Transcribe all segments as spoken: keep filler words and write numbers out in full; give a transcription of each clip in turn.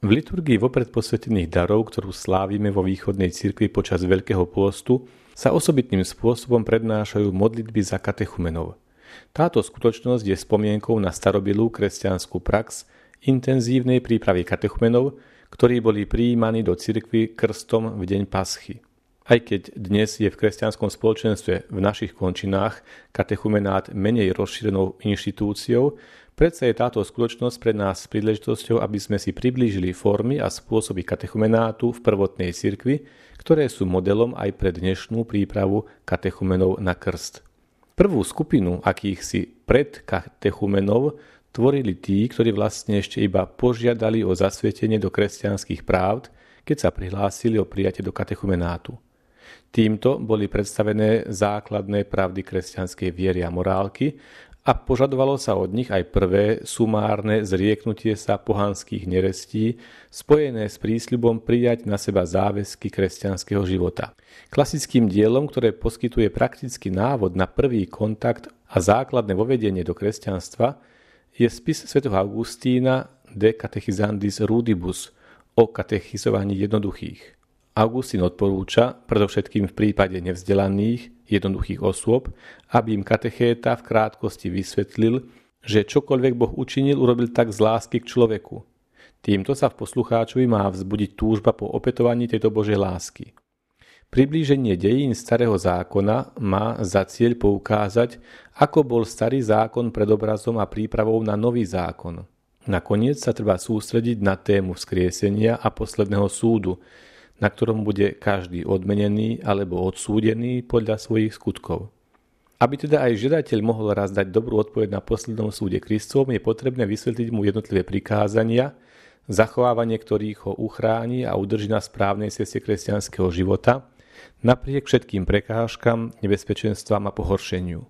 V liturgii vopred posvetených darov, ktorú slávime vo východnej cirkvi počas Veľkého pôstu, sa osobitným spôsobom prednášajú modlitby za katechumenov. Táto skutočnosť je spomienkou na starobilú kresťanskú prax intenzívnej prípravy katechumenov, ktorí boli prijímaní do cirkvi krstom v deň Paschy. Aj keď dnes je v kresťanskom spoločenstve v našich končinách katechumenát menej rozšírenou inštitúciou, predsa je táto skutočnosť pre nás príležitosťou, aby sme si priblížili formy a spôsoby katechumenátu v prvotnej cirkvi, ktoré sú modelom aj pre dnešnú prípravu katechumenov na krst. Prvú skupinu akýchsi predkatechumenov tvorili tí, ktorí vlastne ešte iba požiadali o zasvetenie do kresťanských práv, keď sa prihlásili o prijatie do katechumenátu. Týmto boli predstavené základné pravdy kresťanskej viery a morálky a požadovalo sa od nich aj prvé sumárne zrieknutie sa pohanských nerestí spojené s prísľubom prijať na seba záväzky kresťanského života. Klasickým dielom, ktoré poskytuje praktický návod na prvý kontakt a základné vovedenie do kresťanstva, je spis svätého Augustína De Catechizandis Rudibus o katechizovaní jednoduchých. Augustín odporúča, predovšetkým v prípade nevzdelaných, jednoduchých osôb, aby im katechéta v krátkosti vysvetlil, že čokoľvek Boh učinil, urobil tak z lásky k človeku. Týmto sa v poslucháčovi má vzbudiť túžba po opetovaní tejto Božej lásky. Priblíženie dejín starého zákona má za cieľ poukázať, ako bol starý zákon predobrazom a prípravou na nový zákon. Nakoniec sa treba sústrediť na tému vzkriesenia a posledného súdu, na ktorom bude každý odmenený alebo odsúdený podľa svojich skutkov. Aby teda aj žiadateľ mohol raz dať dobrú odpoveď na poslednom súde Kristovom, je potrebné vysvetliť mu jednotlivé prikázania, zachovávanie ktorých ho uchráni a udrží na správnej ceste kresťanského života, napriek všetkým prekážkam, nebezpečenstvám a pohoršeniu.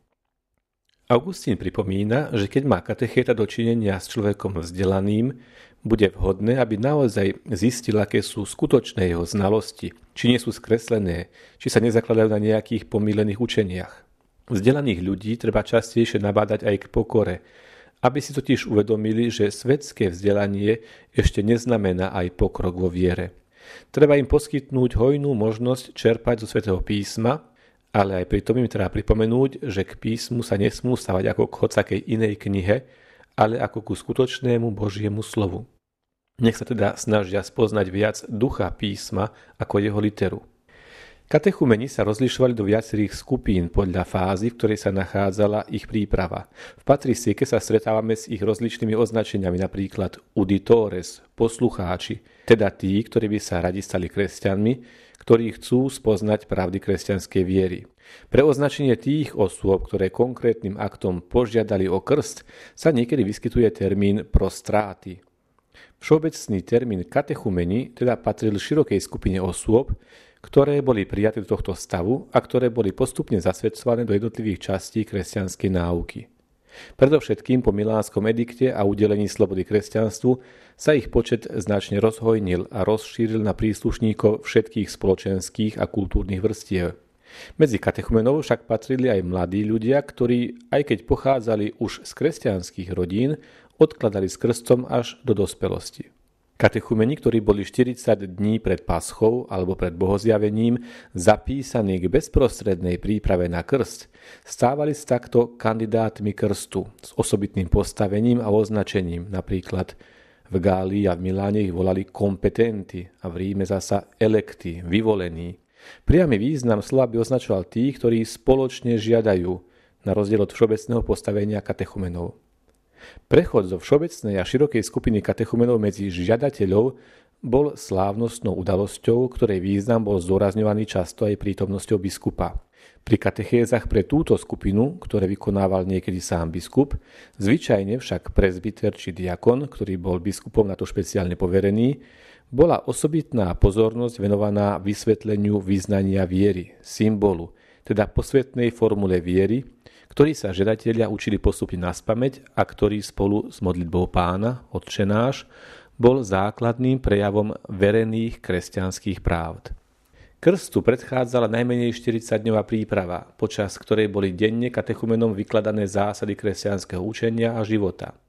Augustín pripomína, že keď má katechéta dočinenia s človekom vzdelaným, bude vhodné, aby naozaj zistil, aké sú skutočné jeho znalosti, či nie sú skreslené, či sa nezakladajú na nejakých pomýlených učeniach. Vzdelaných ľudí treba častejšie nabádať aj k pokore, aby si totiž uvedomili, že svetské vzdelanie ešte neznamená aj pokrok vo viere. Treba im poskytnúť hojnú možnosť čerpať zo svätého písma, ale aj pritom im treba pripomenúť, že k písmu sa nesmú stavať ako k hocakej inej knihe, ale ako ku skutočnému Božiemu slovu. Nech sa teda snažia spoznať viac ducha písma ako jeho literu. Katechumeni sa rozlišovali do viacerých skupín podľa fázy, v ktorej sa nachádzala ich príprava. V patricieke sa stretávame s ich rozličnými označeniami, napríklad uditores, poslucháči, teda tí, ktorí by sa radi stali kresťanmi, ktorí chcú spoznať pravdy kresťanskej viery. Pre označenie tých osôb, ktoré konkrétnym aktom požiadali o krst, sa niekedy vyskytuje termín prostráty. Všeobecný termín katechumeni teda patril širokej skupine osôb, ktoré boli prijaté do tohto stavu a ktoré boli postupne zasvedcované do jednotlivých častí kresťanskej náuky. Predovšetkým po Milánskom edikte a udelení slobody kresťanstvu sa ich počet značne rozhojnil a rozšíril na príslušníkov všetkých spoločenských a kultúrnych vrstiev. Medzi katechumenov však patrili aj mladí ľudia, ktorí, aj keď pochádzali už z kresťanských rodín, odkladali s krstom až do dospelosti. Katechumeni, ktorí boli štyridsať dní pred Paschou alebo pred bohozjavením zapísaní k bezprostrednej príprave na krst, stávali sa takto kandidátmi krstu s osobitným postavením a označením. Napríklad v Gálii a v Miláne ich volali kompetenti a v Ríme zasa elekti, vyvolení. Priamy význam slova by označoval tých, ktorí spoločne žiadajú, na rozdiel od všeobecného postavenia katechumenov. Prechod zo všeobecnej a širokej skupiny katechumenov medzi žiadateľov bol slávnostnou udalosťou, ktorej význam bol zdôrazňovaný často aj prítomnosťou biskupa. Pri katechézach pre túto skupinu, ktoré vykonával niekedy sám biskup, zvyčajne však prezbiter či diakon, ktorý bol biskupom na to špeciálne poverený, bola osobitná pozornosť venovaná vysvetleniu vyznania viery, symbolu, teda posvetnej formule viery, ktorý sa žiadatelia učili postupne naspamäť a ktorý spolu s modlitbou Pána, Otče náš, bol základným prejavom verených kresťanských právd. Krstu predchádzala najmenej štyridsaťdňová príprava, počas ktorej boli denne katechumenom vykladané zásady kresťanského učenia a života.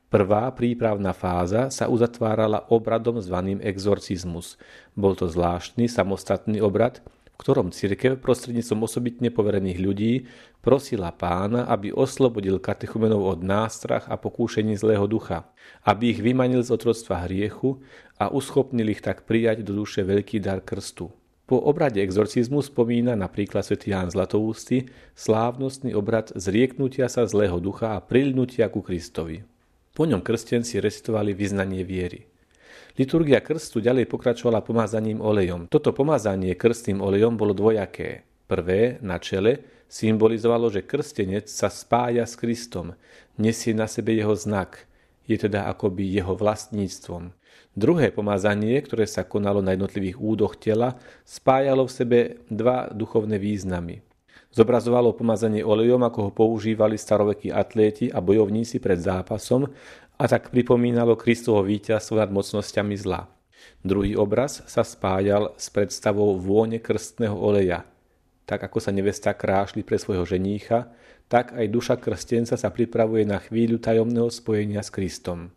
Prvá prípravná fáza sa uzatvárala obradom zvaným exorcizmus. Bol to zvláštny samostatný obrad, v ktorom cirkev prostredníctvom osobitne poverených ľudí prosila Pána, aby oslobodil katechumenov od nástrah a pokúšení zlého ducha, aby ich vymanil z otroctva hriechu a uschopnil ich tak prijať do duše veľký dar krstu. Po obrade exorcizmu spomína napríklad svätý Ján Zlatoústy slávnostný obrad zrieknutia sa zlého ducha a priľnutia ku Kristovi. Po ňom krstenci recitovali vyznanie viery. Liturgia krstu ďalej pokračovala pomázaním olejom. Toto pomazanie krstným olejom bolo dvojaké. Prvé, na čele, symbolizovalo, že krstenec sa spája s Kristom, nesie na sebe jeho znak, je teda akoby jeho vlastníctvom. Druhé pomazanie, ktoré sa konalo na jednotlivých údoch tela, spájalo v sebe dva duchovné významy. Zobrazovalo pomazanie olejom, ako ho používali starovekí atléti a bojovníci pred zápasom, a tak pripomínalo Kristovo víťazstvo nad mocnosťami zla. Druhý obraz sa spájal s predstavou vône krstného oleja. Tak ako sa nevesta krášli pre svojho ženícha, tak aj duša krstenca sa pripravuje na chvíľu tajomného spojenia s Kristom.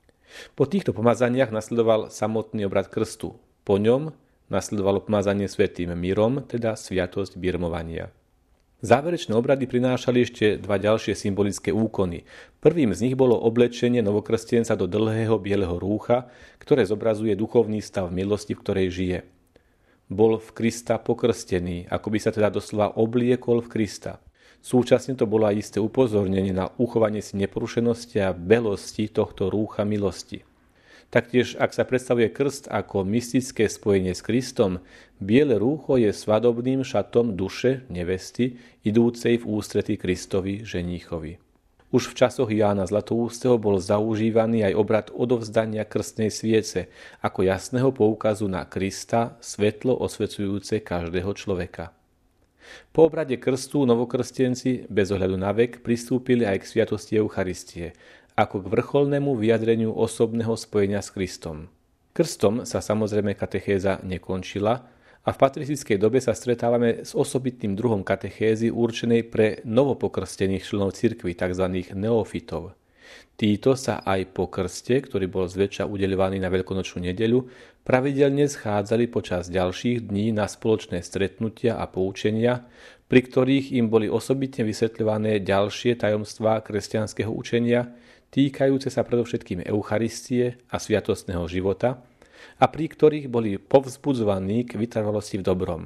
Po týchto pomazaniach nasledoval samotný obrad krstu. Po ňom nasledovalo pomazanie svätým mirom, teda sviatosť birmovania. Záverečné obrady prinášali ešte dva ďalšie symbolické úkony. Prvým z nich bolo oblečenie novokrstenca do dlhého bieleho rúcha, ktoré zobrazuje duchovný stav milosti, v ktorej žije. Bol v Krista pokrstený, ako by sa teda doslova obliekol v Krista. Súčasne to bolo aj isté upozornenie na uchovanie si neporušenosti a belosti tohto rúcha milosti. Taktiež, ak sa predstavuje krst ako mystické spojenie s Kristom, biele rúcho je svadobným šatom duše nevesty, idúcej v ústretí Kristovi ženíchovi. Už v časoch Jána Zlatoústeho bol zaužívaný aj obrad odovzdania krstnej sviece ako jasného poukazu na Krista, svetlo osvecujúce každého človeka. Po obrade krstu novokrstenci bez ohľadu na vek pristúpili aj k sviatosti Eucharistie, ako k vrcholnému vyjadreniu osobného spojenia s Kristom. Krstom sa samozrejme katechéza nekončila a v patristickej dobe sa stretávame s osobitným druhom katechézy určenej pre novopokrstených členov cirkvi, tzv. Neofitov. Títo sa aj po krste, ktorý bol zväčša udeľovaný na veľkonočnú nedeľu, pravidelne schádzali počas ďalších dní na spoločné stretnutia a poučenia, pri ktorých im boli osobitne vysvetľované ďalšie tajomstvá kresťanského učenia, týkajúce sa predovšetkým Eucharistie a sviatostného života a pri ktorých boli povzbudzovaní k vytrvalosti v dobrom.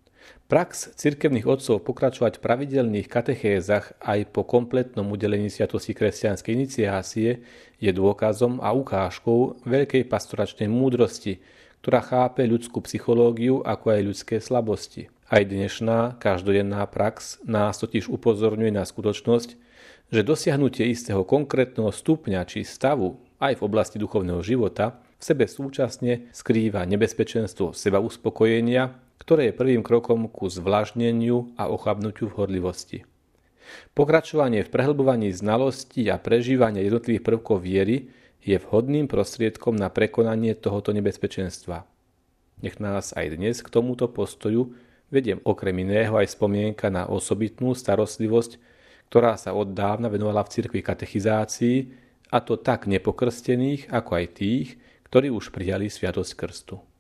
Prax cirkevných otcov pokračovať v pravidelných katechézach aj po kompletnom udelení sviatosti kresťanskej iniciácie je dôkazom a ukážkou veľkej pastoračnej múdrosti, ktorá chápe ľudskú psychológiu ako aj ľudské slabosti. Aj dnešná každodenná prax nás totiž upozorňuje na skutočnosť, že dosiahnutie istého konkrétneho stupňa či stavu aj v oblasti duchovného života v sebe súčasne skrýva nebezpečenstvo seba uspokojenia, ktoré je prvým krokom ku zvlažneniu a ochabnutiu v horlivosti. Pokračovanie v prehlbovaní znalostí a prežívanie jednotlivých prvkov viery je vhodným prostriedkom na prekonanie tohoto nebezpečenstva. Nech nás aj dnes k tomuto postoju vedie okrem iného aj spomienka na osobitnú starostlivosť, ktorá sa od dávna venovala v cirkvi katechizácii, a to tak nepokrstených, ako aj tých, ktorí už prijali sviatosť krstu.